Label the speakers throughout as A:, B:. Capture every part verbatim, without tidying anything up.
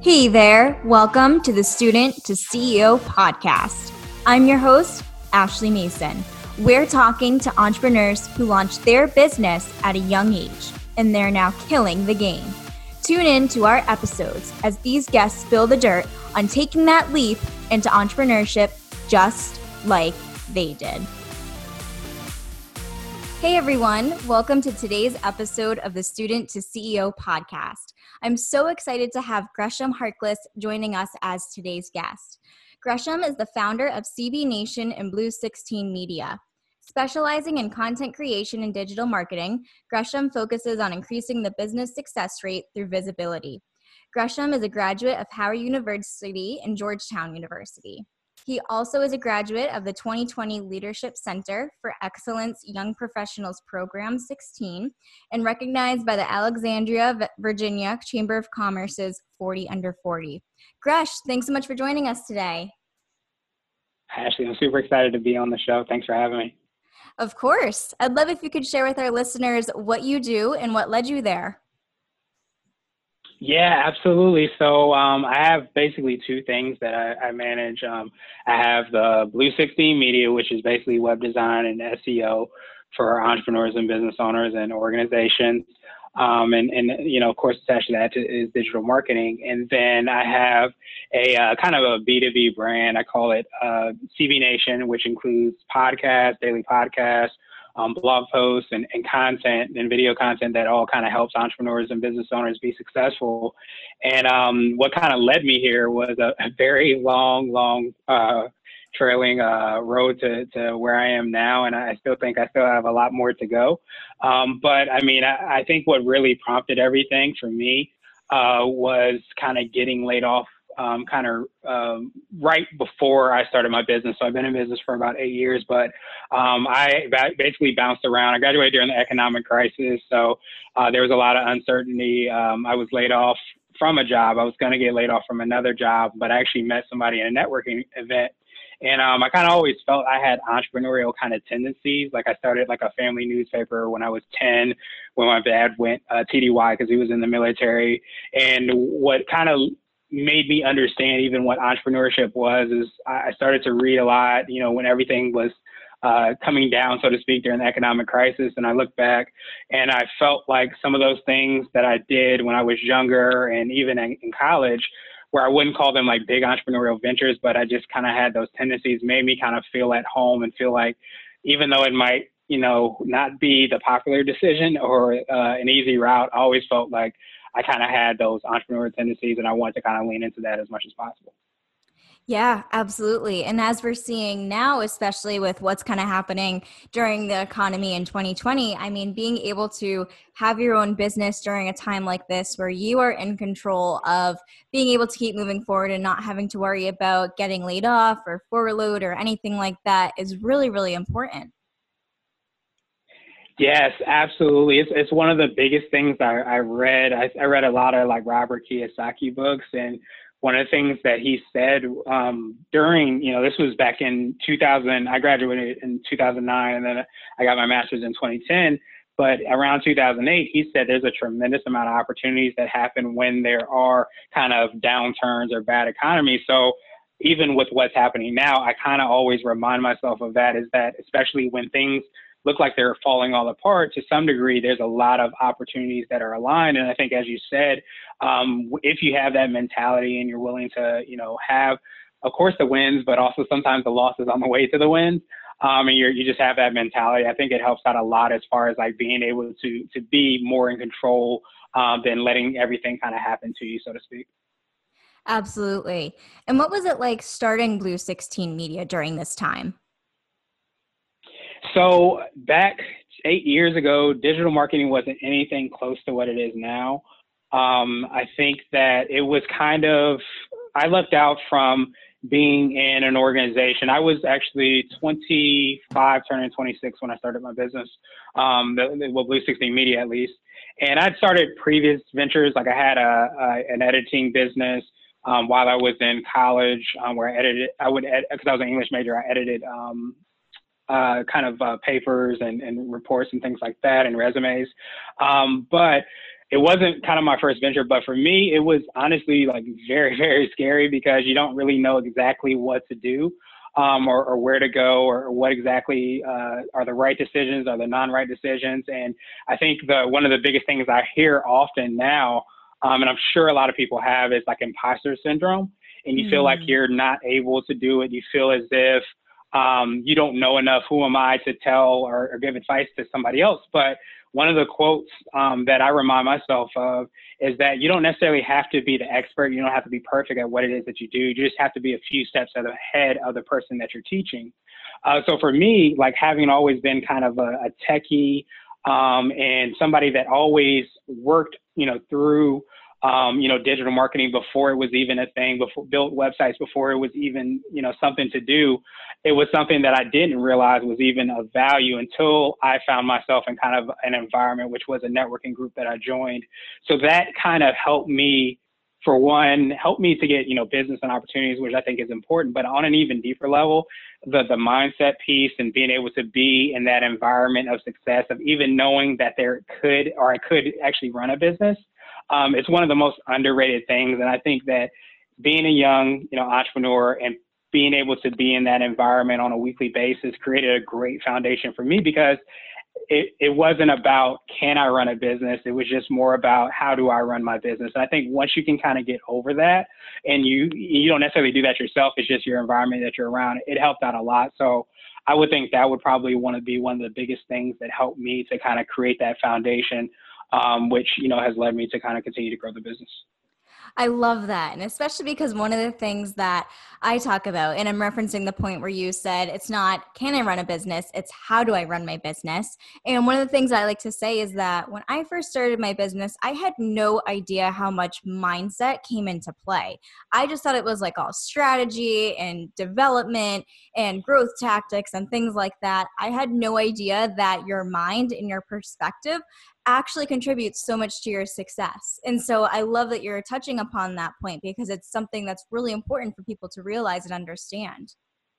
A: Hey there, welcome to the Student to C E O podcast. I'm your host, Ashley Mason. We're talking to entrepreneurs who launched their business at a young age, and they're now killing the game. Tune in to our episodes as these guests spill the dirt on taking that leap into entrepreneurship just like they did. Hey everyone, welcome to today's episode of the Student to C E O podcast. I'm so excited to have Gresham Harkless joining us as today's guest. Gresham is the founder of C B Nation and Blue sixteen Media. Specializing in content creation and digital marketing, Gresham focuses on increasing the business success rate through visibility. Gresham is a graduate of Howard University and Georgetown University. He also is a graduate of the twenty twenty Leadership Center for Excellence Young Professionals Program sixteen and recognized by the Alexandria, Virginia Chamber of Commerce's forty under forty. Gresh, thanks so much for joining us today.
B: Ashley, I'm super excited to be on the show. Thanks for having me.
A: Of course. I'd love if you could share with our listeners what you do and what led you there.
B: Yeah, absolutely. So um, I have basically two things that I, I manage. Um, I have the Blue sixteen Media, which is basically web design and S E O for entrepreneurs and business owners and organizations. Um, and, and, you know, of course, attached to that is digital marketing. And then I have a uh, kind of a B two B brand. I call it uh, C B Nation, which includes podcasts, daily podcasts, Um, blog posts and, and content and video content that all kind of helps entrepreneurs and business owners be successful. And um, what kind of led me here was a, a very long, long uh, trailing uh, road to, to where I am now. And I still think I still have a lot more to go. Um, but I mean, I, I think what really prompted everything for me uh, was kind of getting laid off Um, kind of um, right before I started my business. So I've been in business for about eight years, but um, I ba- basically bounced around. I graduated during the economic crisis, so uh, there was a lot of uncertainty. Um, I was laid off from a job. I was going to get laid off from another job, but I actually met somebody in a networking event. And um, I kind of always felt I had entrepreneurial kind of tendencies. Like I started like a family newspaper when I was ten, when my dad went uh, T D Y because he was in the military. And what kind of made me understand even what entrepreneurship was is I started to read a lot, you know, when everything was uh, coming down, so to speak, during the economic crisis. And I look back and I felt like some of those things that I did when I was younger and even in, in college, where I wouldn't call them like big entrepreneurial ventures, but I just kind of had those tendencies, made me kind of feel at home and feel like even though it might, you know, not be the popular decision or uh, an easy route, I always felt like I kind of had those entrepreneurial tendencies and I wanted to kind of lean into that as much as possible.
A: Yeah, absolutely. And as we're seeing now, especially with what's kind of happening during the economy in twenty twenty, I mean, being able to have your own business during a time like this where you are in control of being able to keep moving forward and not having to worry about getting laid off or furloughed or anything like that is really, really important.
B: Yes, absolutely. It's it's one of the biggest things I, I read. I, I read a lot of like Robert Kiyosaki books, and one of the things that he said um, during, you know, this was back in two thousand. I graduated in two thousand nine, and then I got my master's in twenty ten. But around two thousand eight, he said there's a tremendous amount of opportunities that happen when there are kind of downturns or bad economies. So even with what's happening now, I kind of always remind myself of that, is that especially when things look like they're falling all apart, to some degree, there's a lot of opportunities that are aligned. And I think, as you said, um, if you have that mentality and you're willing to, you know, have, of course, the wins, but also sometimes the losses on the way to the wins, um, and you're, you just have that mentality, I think it helps out a lot as far as like being able to, to be more in control um, than letting everything kind of happen to you, so to speak.
A: Absolutely. And what was it like starting Blue sixteen Media during this time?
B: So back eight years ago, digital marketing wasn't anything close to what it is now. Um, I think that it was kind of, I lucked out from being in an organization. I was actually twenty-five, turning twenty-six when I started my business, um, the, the, well, Blue sixteen Media at least. And I'd started previous ventures, like I had a, a an editing business um, while I was in college, um, where I edited, I would, because I was an English major, I edited um, Uh, kind of uh, papers and, and reports and things like that and resumes. Um, but it wasn't kind of my first venture, but for me, it was honestly like very, very scary because you don't really know exactly what to do. Um, or, or where to go, or what exactly uh, are the right decisions, are the non-right decisions. And I think the one of the biggest things I hear often now, um, and I'm sure a lot of people have, is like imposter syndrome. And you mm. feel like you're not able to do it. You feel as if um, you don't know enough. Who am I to tell or, or give advice to somebody else? But one of the quotes um, that I remind myself of is that you don't necessarily have to be the expert. You don't have to be perfect at what it is that you do. You just have to be a few steps ahead of the person that you're teaching. Uh, so for me, like having always been kind of a, a techie um, and somebody that always worked, you know, through Um, you know, digital marketing before it was even a thing, before built websites, before it was even, you know, something to do. It was something that I didn't realize was even of value until I found myself in kind of an environment, which was a networking group that I joined. So that kind of helped me, for one, helped me to get, you know, business and opportunities, which I think is important, but on an even deeper level, the, the mindset piece and being able to be in that environment of success, of even knowing that there could, or I could actually run a business. Um, it's one of the most underrated things. And I think that being a young, you know, entrepreneur and being able to be in that environment on a weekly basis created a great foundation for me, because it, it wasn't about, can I run a business? It was just more about, how do I run my business? And I think once you can kind of get over that, and you, you don't necessarily do that yourself, it's just your environment that you're around, it helped out a lot. So I would think that would probably want to be one of the biggest things that helped me to kind of create that foundation, Um, which, you know, has led me to kind of continue to grow the business.
A: I love that. And especially because one of the things that I talk about, and I'm referencing the point where you said, it's not, can I run a business? It's how do I run my business? And one of the things I like to say is that when I first started my business, I had no idea how much mindset came into play. I just thought it was like all strategy and development and growth tactics and things like that. I had no idea that your mind and your perspective actually contributes so much to your success. And so I love that you're touching upon that point, because it's something that's really important for people to realize and understand.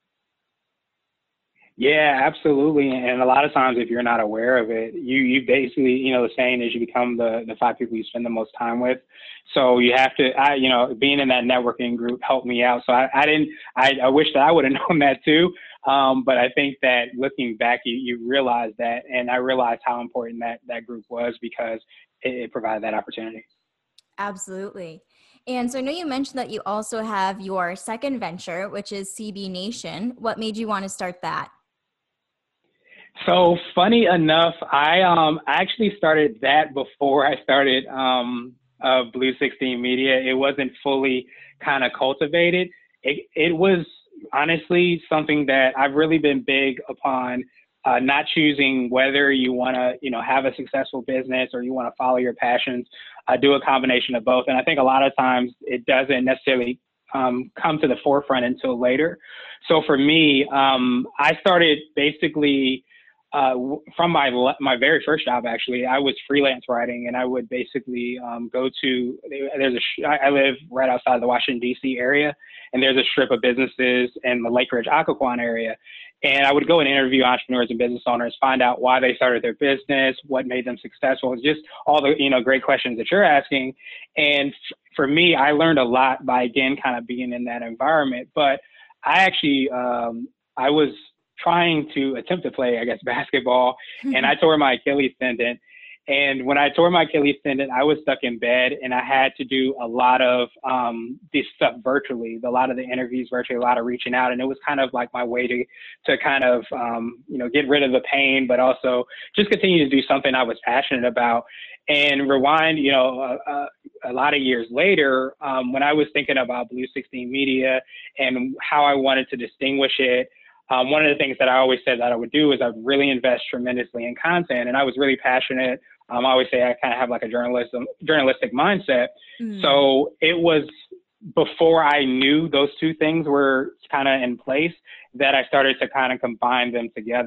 B: Yeah, absolutely. And a lot of times if you're not aware of it, you, you basically, you know, the saying is you become the, the five people you spend the most time with. So you have to, I, you know, being in that networking group helped me out. So I, I didn't, I, I wish that I would have known that too. Um, but I think that looking back, you, you realize that, and I realized how important that, that group was, because it, it provided that opportunity.
A: Absolutely. And so I know you mentioned that you also have your second venture, which is C B Nation. What made you want to start that?
B: So funny enough, I um actually started that before I started um uh, Blue sixteen Media. It wasn't fully kind of cultivated. It it was honestly something that I've really been big upon, uh, not choosing whether you want to, you know, have a successful business or you want to follow your passions. I do a combination of both, and I think a lot of times it doesn't necessarily um, come to the forefront until later. So for me, um, I started basically. Uh, from my my very first job, actually, I was freelance writing, and I would basically um, go to, there's a, I live right outside the Washington, D C area, and there's a strip of businesses in the Lake Ridge, Occoquan area. And I would go and interview entrepreneurs and business owners, find out why they started their business, what made them successful, just all the, you know, great questions that you're asking. And f- for me, I learned a lot by, again, kind of being in that environment. But I actually, um, I was trying to attempt to play, I guess, basketball, and I tore my Achilles tendon. And when I tore my Achilles tendon, I was stuck in bed, and I had to do a lot of um, this stuff virtually, a lot of the interviews virtually, a lot of reaching out. And it was kind of like my way to, to kind of, um, you know, get rid of the pain, but also just continue to do something I was passionate about. And rewind, you know, uh, uh, a lot of years later, um, when I was thinking about Blue sixteen Media and how I wanted to distinguish it, Um, one of the things that I always said that I would do is I'd really invest tremendously in content, and I was really passionate. Um, I always say I kind of have like a journalism, journalistic mindset. Mm. So it was before I knew those two things were kind of in place that I started to kind of combine them together.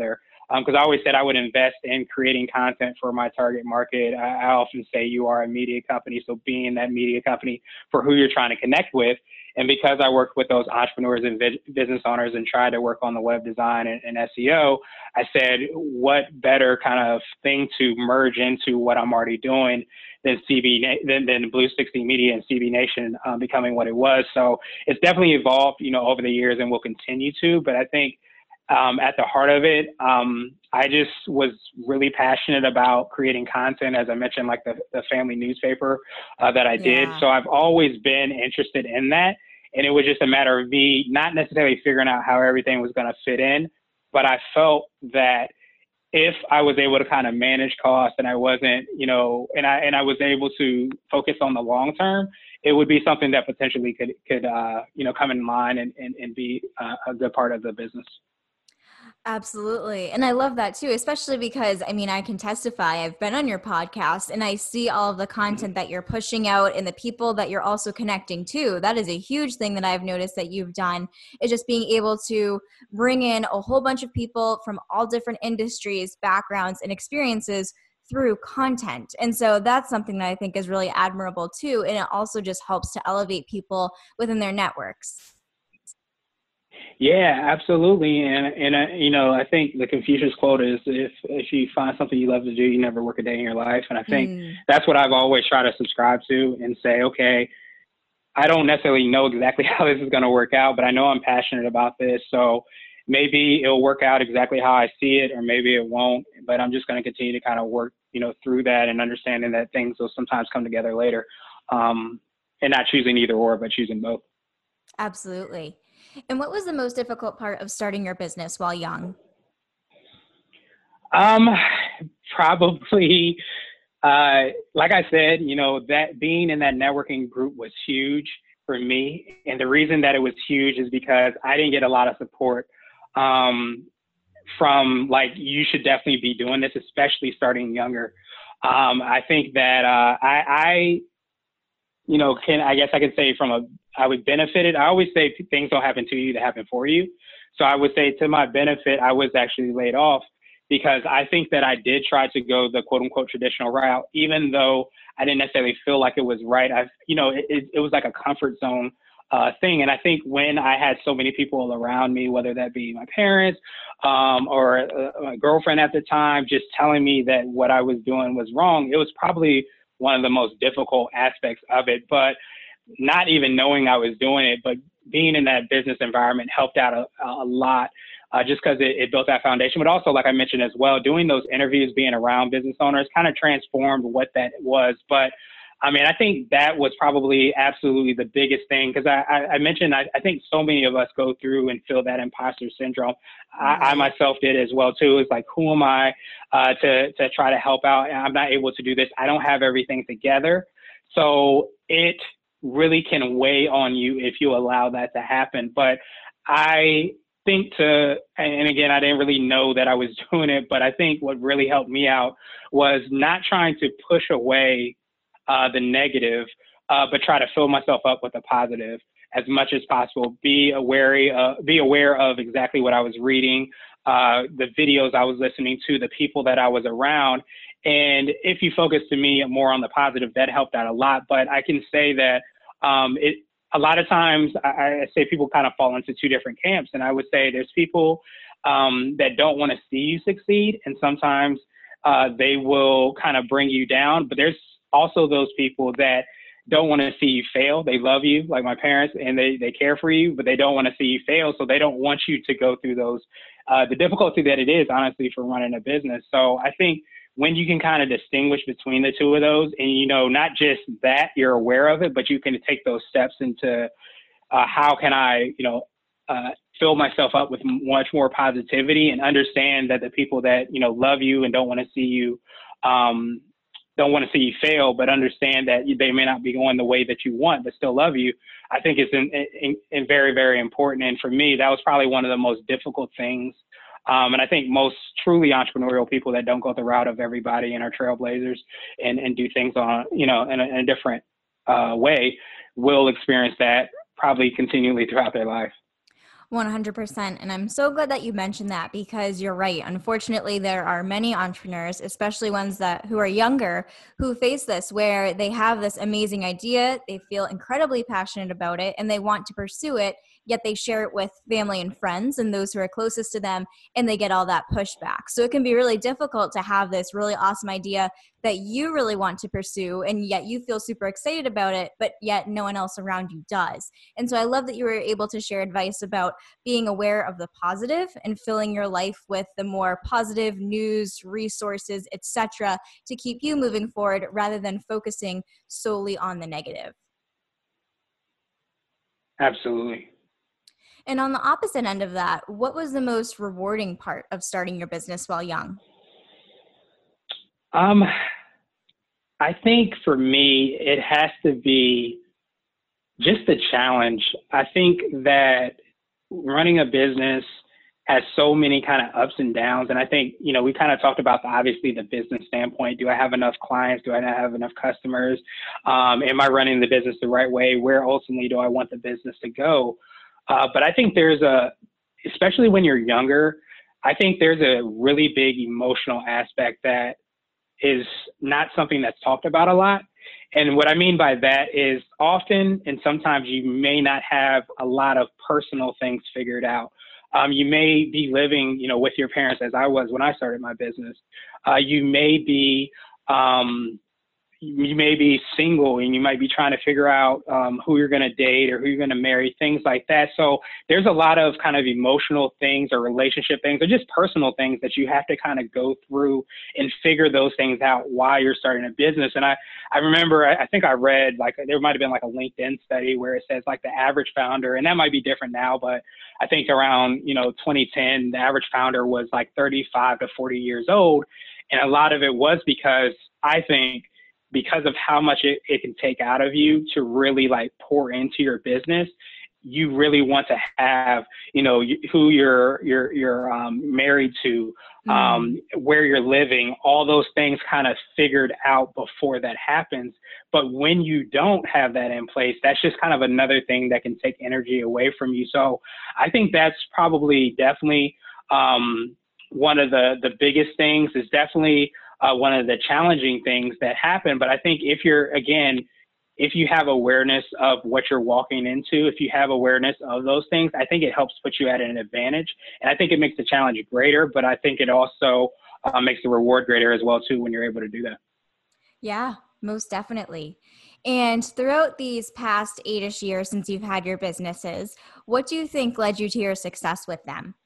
B: because I always said I would invest in creating content for my target market. I, I often say you are a media company, so being that media company for who you're trying to connect with. And because I worked with those entrepreneurs and vi- business owners and tried to work on the web design and, and S E O, I said, what better kind of thing to merge into what I'm already doing than C B, than, than Blue sixty Media and C B Nation um, becoming what it was. So it's definitely evolved, you know, over the years and will continue to. But I think um, at the heart of it, um, I just was really passionate about creating content, as I mentioned, like the, the family newspaper uh, that I did.
A: Yeah.
B: So I've always been interested in that. And it was just a matter of me not necessarily figuring out how everything was going to fit in, but I felt that if I was able to kind of manage costs and I wasn't, you know, and I and I was able to focus on the long term, it would be something that potentially could could uh, you know, come in line and and, and be uh, a good part of the business.
A: Absolutely. And I love that too, especially because, I mean, I can testify, I've been on your podcast and I see all of the content that you're pushing out and the people that you're also connecting to. That is a huge thing that I've noticed that you've done, is just being able to bring in a whole bunch of people from all different industries, backgrounds, and experiences through content. And so that's something that I think is really admirable too. And it also just helps to elevate people within their networks.
B: Yeah, absolutely. And, and uh, you know, I think the Confucius quote is, if, if you find something you love to do, you never work a day in your life. And I think
A: Mm.
B: that's what I've always tried to subscribe to and say, okay, I don't necessarily know exactly how this is going to work out, but I know I'm passionate about this. So maybe it'll work out exactly how I see it, or maybe it won't, but I'm just going to continue to kind of work, you know, through that and understanding that things will sometimes come together later, um, and not choosing either or, but choosing both.
A: Absolutely. And what was the most difficult part of starting your business while young?
B: Um, probably, uh, like I said, you know, that being in that networking group was huge for me. And the reason that it was huge is because I didn't get a lot of support, um, from like, you should definitely be doing this, especially starting younger. Um, I think that, uh, I, I, you know, can, I guess I could say from a, I would benefit it. I always say things don't happen to you, they happen for you. So I would say to my benefit, I was actually laid off because I think that I did try to go the quote unquote traditional route, even though I didn't necessarily feel like it was right. I've, you know, it, it, it was like a comfort zone uh, thing. And I think when I had so many people around me, whether that be my parents um, or uh, my girlfriend at the time, just telling me that what I was doing was wrong, it was probably one of the most difficult aspects of it. But not even knowing I was doing it, but being in that business environment helped out a, a lot, uh, just because it, it built that foundation. But also, like I mentioned as well, doing those interviews, being around business owners kind of transformed what that was. But I mean, I think that was probably absolutely the biggest thing, because I, I, I mentioned, I, I think so many of us go through and feel that imposter syndrome. Right. I, I myself did as well too. It's like, who am I uh, to, to try to help out? And I'm not able to do this. I don't have everything together. So it really can weigh on you if you allow that to happen. But I think to, and again, I didn't really know that I was doing it, but I think what really helped me out was not trying to push away uh, the negative, uh, but try to fill myself up with the positive as much as possible. Be aware, uh, be aware of exactly what I was reading, uh, the videos I was listening to, the people that I was around. And if you focus to me more on the positive, that helped out a lot. But I can say that um, it, a lot of times I, I say people kind of fall into two different camps. And I would say there's people um, that don't want to see you succeed. And sometimes uh, they will kind of bring you down. But there's also those people that don't want to see you fail. They love you, like my parents, and they, they care for you, but they don't want to see you fail. So they don't want you to go through those, uh, the difficulty that it is, honestly, for running a business. So I think when you can kind of distinguish between the two of those, and, you know, not just that you're aware of it, but you can take those steps into uh, how can I, you know, uh, fill myself up with much more positivity, and understand that the people that, you know, love you and don't want to see you, um, don't want to see you fail, but understand that they may not be going the way that you want, but still love you, I think it's in, in, in very, very important. And for me, that was probably one of the most difficult things. Um, and I think most truly entrepreneurial people that don't go the route of everybody and are trailblazers and, and do things on, you know, in a, in a different uh, way will experience that probably continually throughout their life.
A: one hundred percent. And I'm so glad that you mentioned that because you're right. Unfortunately, there are many entrepreneurs, especially ones that who are younger, who face this where they have this amazing idea, they feel incredibly passionate about it, and they want to pursue it, yet they share it with family and friends and those who are closest to them, and they get all that pushback. So it can be really difficult to have this really awesome idea that you really want to pursue, and yet you feel super excited about it, but yet no one else around you does. And so I love that you were able to share advice about being aware of the positive and filling your life with the more positive news, resources, et cetera, to keep you moving forward rather than focusing solely on the negative.
B: Absolutely.
A: And on the opposite end of that, what was the most rewarding part of starting your business while young?
B: Um, I think for me, it has to be just the challenge. I think that running a business has so many kind of ups and downs. And I think, you know, we kind of talked about the, obviously the business standpoint. Do I have enough clients? Do I not have enough customers? Um, am I running the business the right way? Where ultimately do I want the business to go? Uh, but I think there's a, especially when you're younger, I think there's a really big emotional aspect that is not something that's talked about a lot. And what I mean by that is often and sometimes you may not have a lot of personal things figured out. Um, you may be living, you know, with your parents as I was when I started my business. Uh, you may be, um, you may be single and you might be trying to figure out um, who you're going to date or who you're going to marry, things like that. So there's a lot of kind of emotional things or relationship things or just personal things that you have to kind of go through and figure those things out while you're starting a business. And I, I remember, I, I think I read like, there might've been like a LinkedIn study where it says like the average founder, and that might be different now, but I think around, you know, twenty ten, the average founder was like thirty-five to forty years old. And a lot of it was because I think because of how much it, it can take out of you to really like pour into your business, you really want to have, you know, who you're, you're, you're um, married to, um, mm. where you're living, all those things kind of figured out before that happens. But when you don't have that in place, that's just kind of another thing that can take energy away from you. So I think that's probably definitely um, one of the, the biggest things is definitely Uh, one of the challenging things that happen. But I think if you're, again, if you have awareness of what you're walking into, if you have awareness of those things, I think it helps put you at an advantage. And I think it makes the challenge greater, but I think it also uh, makes the reward greater as well, too, when you're able to do that.
A: Yeah, most definitely. And throughout these past eight-ish years since you've had your businesses, what do you think led you to your success with them?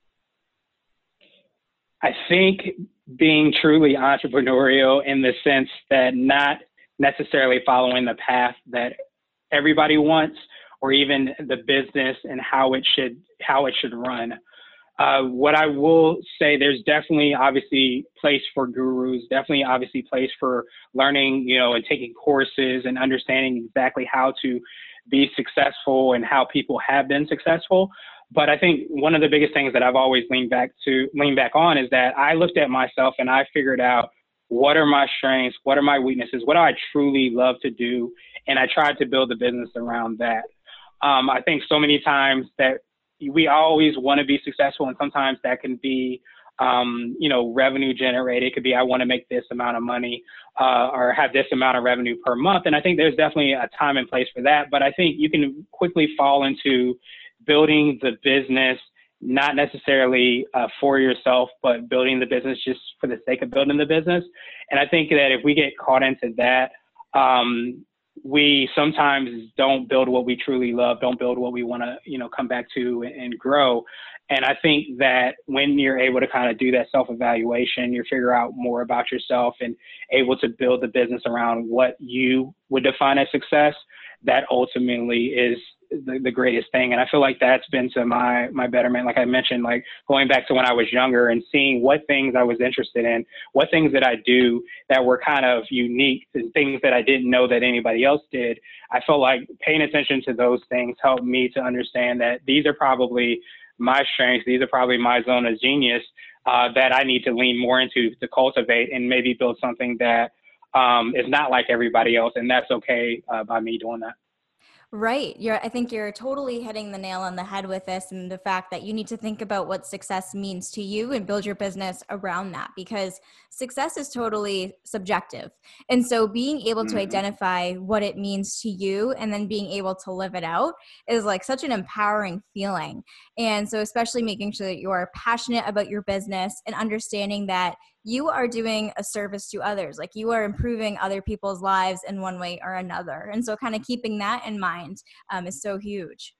B: I think being truly entrepreneurial in the sense that not necessarily following the path that everybody wants or even the business and how it should how it should run. Uh, what I will say, there's definitely obviously place for gurus, definitely obviously place for learning, you know, and taking courses and understanding exactly how to be successful and how people have been successful. But I think one of the biggest things that I've always leaned back to, lean back on is that I looked at myself and I figured out what are my strengths, what are my weaknesses, what do I truly love to do, and I tried to build a business around that. Um, I think so many times that we always want to be successful, and sometimes that can be, um, you know, revenue generated. It could be I want to make this amount of money uh, or have this amount of revenue per month, and I think there's definitely a time and place for that. But I think you can quickly fall into building the business, not necessarily uh, for yourself, but building the business just for the sake of building the business. And I think that if we get caught into that, um, we sometimes don't build what we truly love, don't build what we want to, you know, come back to and, and grow. And I think that when you're able to kind of do that self-evaluation, you figure out more about yourself and able to build the business around what you would define as success, that ultimately is the, the greatest thing. And I feel like that's been to my, my betterment. Like I mentioned, like going back to when I was younger and seeing what things I was interested in, what things that I do that were kind of unique and things that I didn't know that anybody else did. I felt like paying attention to those things helped me to understand that these are probably my strengths. These are probably my zone of genius uh, that I need to lean more into to cultivate and maybe build something that um, is not like everybody else. And that's okay uh, by me doing that.
A: Right. You're, I think you're totally hitting the nail on the head with this, and the fact that you need to think about what success means to you and build your business around that, because success is totally subjective. And so being able to
B: Mm-hmm.
A: identify what it means to you and then being able to live it out is like such an empowering feeling. And so especially making sure that you are passionate about your business and understanding that you are doing a service to others, like you are improving other people's lives in one way or another. And so kind of keeping that in mind um, is so huge.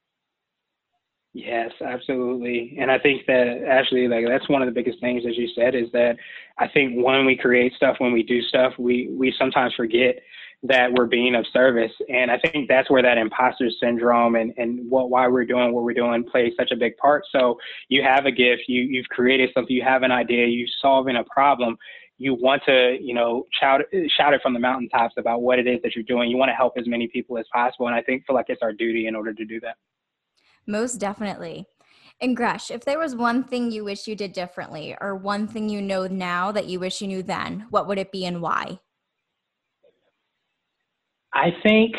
B: Yes, absolutely. And I think that actually, like, that's one of the biggest things, as you said, is that I think when we create stuff, when we do stuff, we, we sometimes forget that we're being of service. And I think that's where that imposter syndrome and, and what, why we're doing what we're doing plays such a big part. So you have a gift, you, you've created something, you have an idea, you're solving a problem. You want to, you know, shout, shout it from the mountaintops about what it is that you're doing. You want to help as many people as possible. And I think feel like it's our duty in order to do that.
A: Most definitely. And Gresh, if there was one thing you wish you did differently or one thing you know now that you wish you knew then, what would it be and why?
B: I think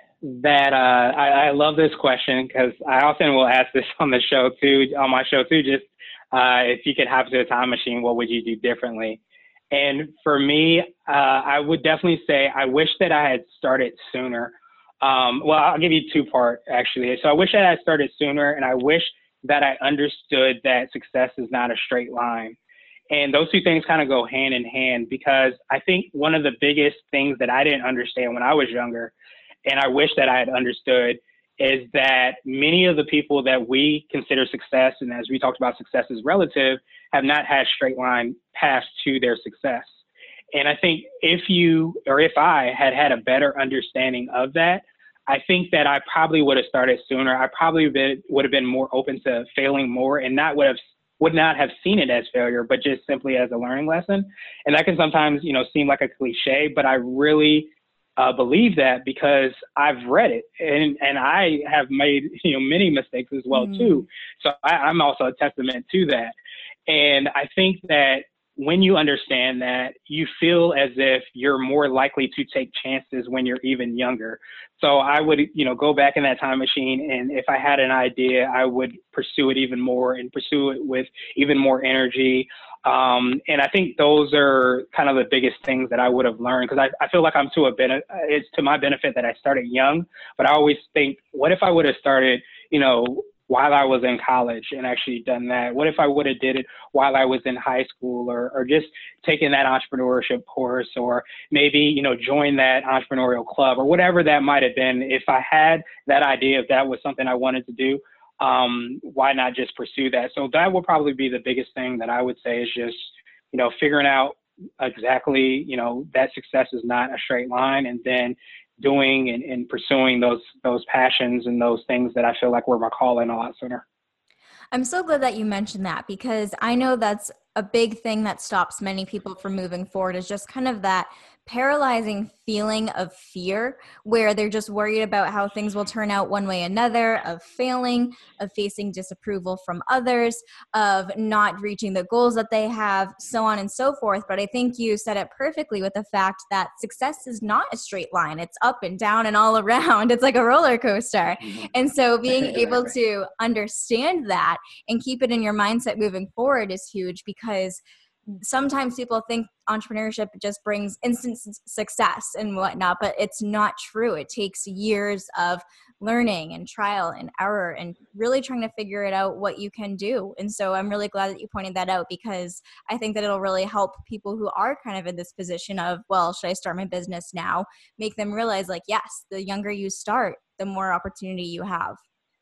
B: that uh, I, I love this question because I often will ask this on the show too, on my show too, just uh, if you could hop to a time machine, what would you do differently? And for me, uh, I would definitely say I wish that I had started sooner. Um, well, I'll give you two part actually. So I wish I had started sooner, and I wish that I understood that success is not a straight line. And those two things kind of go hand in hand because I think one of the biggest things that I didn't understand when I was younger, and I wish that I had understood, is that many of the people that we consider success, and as we talked about, success is relative, have not had straight line paths to their success. And I think if you, or if I had had a better understanding of that, I think that I probably would have started sooner. I probably been, would have been more open to failing more and not would have would not have seen it as failure, but just simply as a learning lesson. And that can sometimes, you know, seem like a cliche, but I really uh, believe that because I've read it and, and I have made, you know, many mistakes as well too. So I, I'm also a testament to that. And I think that when you understand that, you feel as if you're more likely to take chances when you're even younger. So I would, you know, go back in that time machine, and if I had an idea, I would pursue it even more and pursue it with even more energy. Um, and I think those are kind of the biggest things that I would have learned, because I, I feel like I'm to a benefit, it's to my benefit that I started young, but I always think, what if I would have started, you know, while I was in college and actually done that? What if I would have did it while I was in high school, or, or just taken that entrepreneurship course, or maybe, you know, join that entrepreneurial club or whatever that might have been. If I had that idea, if that was something I wanted to do, um, why not just pursue that? So that will probably be the biggest thing that I would say is just, you know, figuring out exactly, you know, that success is not a straight line, and then doing and, and pursuing those those passions and those things that I feel like were my calling a lot sooner.
A: I'm so glad that you mentioned that, because I know that's a big thing that stops many people from moving forward, is just kind of that paralyzing feeling of fear where they're just worried about how things will turn out one way or another, of failing, of facing disapproval from others, of not reaching the goals that they have, so on and so forth. But I think you said it perfectly with the fact that success is not a straight line. It's up and down and all around. It's like a roller coaster. And so being able
B: Exactly.
A: to understand that and keep it in your mindset moving forward is huge, because sometimes people think entrepreneurship just brings instant success and whatnot, but it's not true. It takes years of learning and trial and error and really trying to figure it out what you can do. And so I'm really glad that you pointed that out, because I think that it'll really help people who are kind of in this position of, well, should I start my business now? Make them realize, like, yes, the younger you start, the more opportunity you have.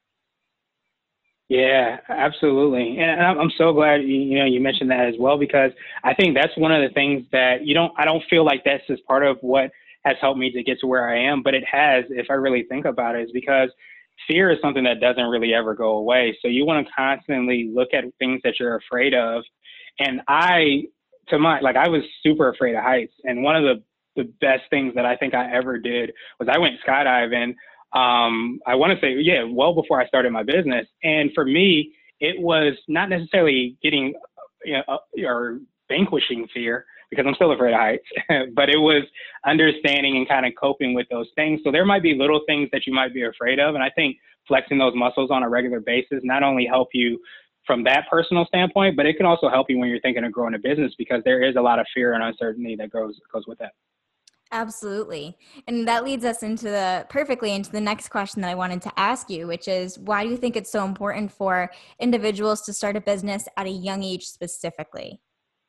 B: Yeah, absolutely. And I'm, I'm so glad you, you know you mentioned that as well, because I think that's one of the things that you don't I don't feel like that's just part of what has helped me to get to where I am, but it has, if I really think about it, is because fear is something that doesn't really ever go away. So you want to constantly look at things that you're afraid of. And I, to my, like, I was super afraid of heights. And one of the, the best things that I think I ever did was I went skydiving. Um, I want to say, yeah, well before I started my business. And for me, it was not necessarily getting, you know, uh, or vanquishing fear, because I'm still afraid of heights, but it was understanding and kind of coping with those things. So there might be little things that you might be afraid of. And I think flexing those muscles on a regular basis not only help you from that personal standpoint, but it can also help you when you're thinking of growing a business, because there is a lot of fear and uncertainty that goes goes with that.
A: Absolutely. And that leads us into the perfectly into the next question that I wanted to ask you, which is, why do you think it's so important for individuals to start a business at a young age specifically?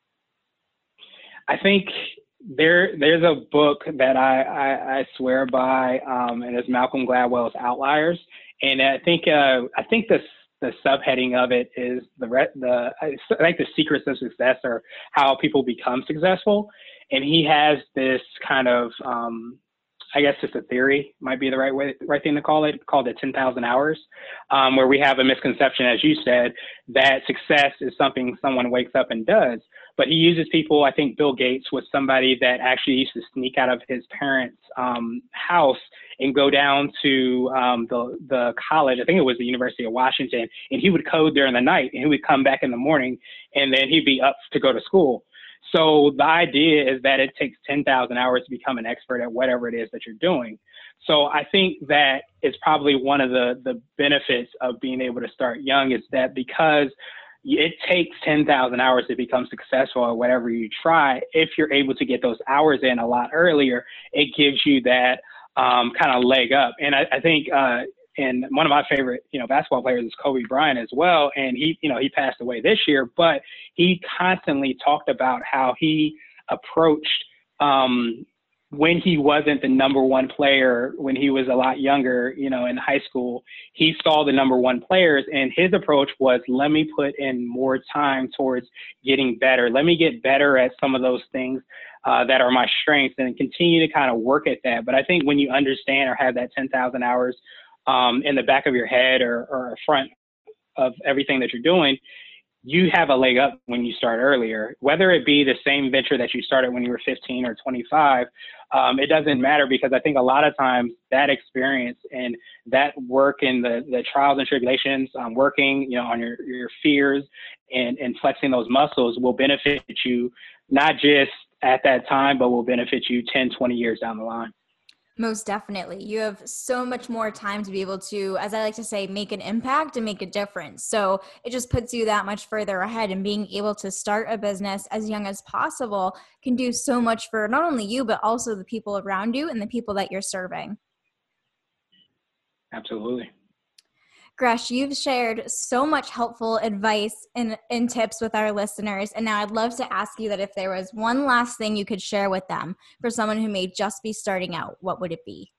B: I think there there's a book that I, I, I swear by, um, and it's Malcolm Gladwell's Outliers. And I think uh, I think the the subheading of it is the the I think the secrets of success, or how people become successful. And he has this kind of, um, I guess it's a theory, might be the right way, right thing to call it, called it ten thousand hours, um, where we have a misconception, as you said, that success is something someone wakes up and does. But he uses people, I think Bill Gates was somebody that actually used to sneak out of his parents' um, house and go down to um, the, the college, I think it was the University of Washington, and he would code during the night, and he would come back in the morning, and then he'd be up to go to school. So the idea is that it takes ten thousand hours to become an expert at whatever it is that you're doing. So I think that it's probably one of the, the benefits of being able to start young, is that because it takes ten thousand hours to become successful at whatever you try, if you're able to get those hours in a lot earlier, it gives you that um, kind of leg up. And I, I think uh, and one of my favorite, you know, basketball players is Kobe Bryant as well. And he, you know, he passed away this year, but he constantly talked about how he approached um, when he wasn't the number one player, when he was a lot younger, you know, in high school. He saw the number one players, and his approach was, let me put in more time towards getting better. Let me get better at some of those things uh, that are my strengths, and continue to kind of work at that. But I think when you understand or have that ten thousand hours um, in the back of your head, or, or front of everything that you're doing, you have a leg up when you start earlier, whether it be the same venture that you started when you were fifteen or twenty-five. Um, it doesn't matter, because I think a lot of times that experience and that work and the, the trials and tribulations, um, working, you know, on your, your fears and, and flexing those muscles will benefit you, not just at that time, but will benefit you ten, twenty years down the line.
A: Most definitely. You have so much more time to be able to, as I like to say, make an impact and make a difference. So it just puts you that much further ahead, and being able to start a business as young as possible can do so much for not only you, but also the people around you and the people that you're serving.
B: Absolutely.
A: Gresh, you've shared so much helpful advice and, and tips with our listeners. And now I'd love to ask you that if there was one last thing you could share with them for someone who may just be starting out, what would it be?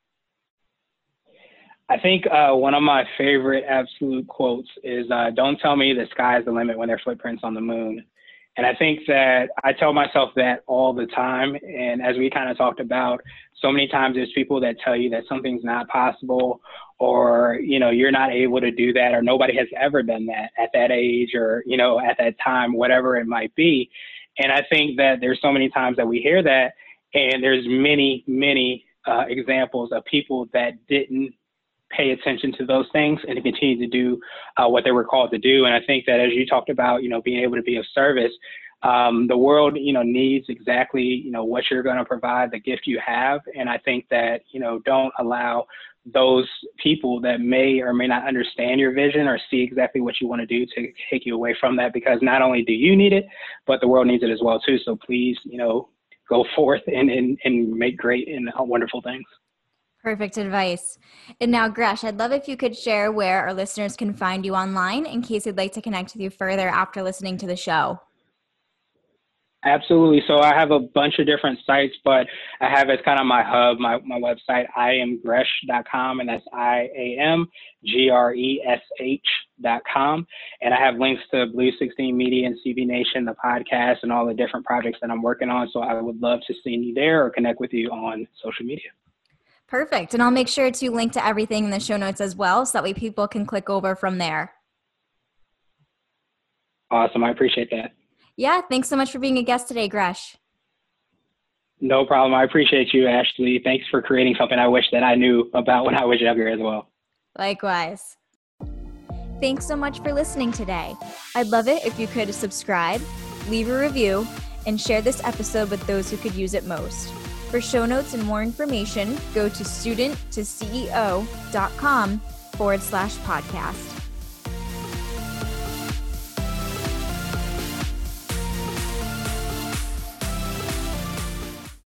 B: I think uh, one of my favorite absolute quotes is, uh, don't tell me the sky's the limit when there are footprints on the moon. And I think that I tell myself that all the time. And as we kind of talked about, so many times there's people that tell you that something's not possible, or, you know, you're not able to do that, or nobody has ever done that at that age, or, you know, at that time, whatever it might be. And I think that there's so many times that we hear that, and there's many, many uh, examples of people that didn't pay attention to those things and to continue to do uh, what they were called to do. And I think that, as you talked about, you know, being able to be of service, um, the world, you know, needs exactly, you know, what you're going to provide, the gift you have. And I think that, you know, don't allow those people that may or may not understand your vision or see exactly what you want to do to take you away from that, because not only do you need it, but the world needs it as well too. So please, you know, go forth and, and, and make great and wonderful things.
A: Perfect advice. And now, Gresh, I'd love if you could share where our listeners can find you online in case they'd like to connect with you further after listening to the show.
B: Absolutely. So I have a bunch of different sites, but I have as kind of my hub, my, my website, I am gresh dot com, and that's I A M G R E S H dot com. And I have links to Blue sixteen Media and C B Nation, the podcast, and all the different projects that I'm working on. So I would love to see you there or connect with you on social media.
A: Perfect. And I'll make sure to link to everything in the show notes as well, so that way people can click over from there.
B: Awesome. I appreciate that.
A: Yeah. Thanks so much for being a guest today, Gresh.
B: No problem. I appreciate you, Ashley. Thanks for creating something I wish that I knew about when I was younger as well.
A: Likewise. Thanks so much for listening today. I'd love it if you could subscribe, leave a review, and share this episode with those who could use it most. For show notes and more information, go to student to C E O dot com forward slash podcast.